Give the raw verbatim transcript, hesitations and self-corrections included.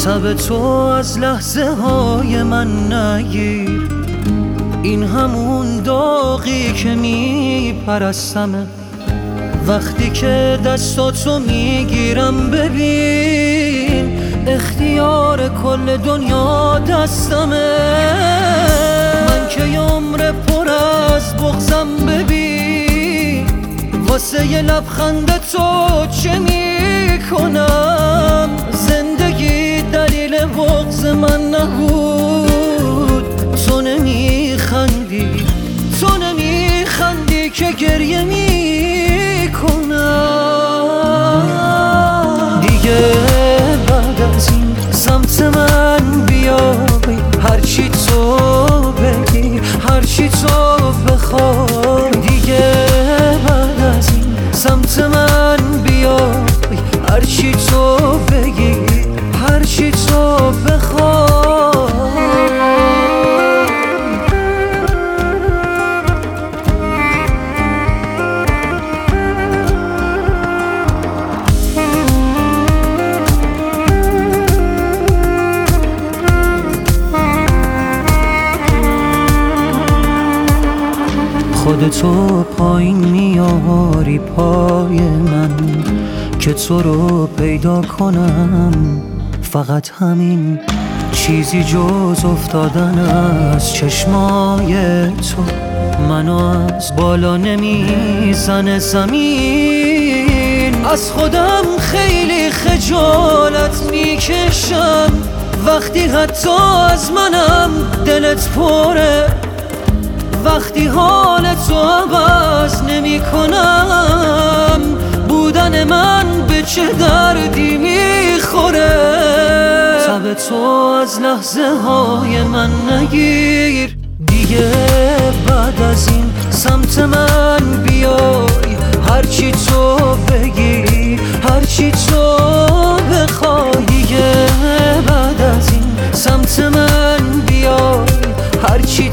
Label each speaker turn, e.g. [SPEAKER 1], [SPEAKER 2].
[SPEAKER 1] تب تو از لحظه های من نگیر، این همون داغی که میپرستمه. وقتی که دستاتو میگیرم ببین اختیار کل دنیا دستمه. من که عمر پر از بغضم ببین واسه یه لبخند تو چه میکنم. زندگی دلیل بغض من نبود، تو نمیخندی تو نمیخندی که گریه میکنم. دیگه بعد از این سمت من بیای، هرچی تو بگی هرچی تو بخوای. دیگه بعد از این سمت من بیای، هرچی تو بگی هرچی تو بخوای. خودتو پایین میاری پای من که تو رو پیدا کنم. فقط همین چیزی جز افتادن از چشمای تو منو از بالا نمیزنه زمین. از خودم خیلی خجالت میکشم وقتی حتی از منم دلت پره. وقتی حال تو عوض نمی کنم، بودن من به چه دردی میخوره. تب تو از لحظه های من نگیر، دیگه بعد از این سمت من بیای. هرچی تو بگی هرچی تو بخوای. دیگه بعد از این سمت من بیای، هرچی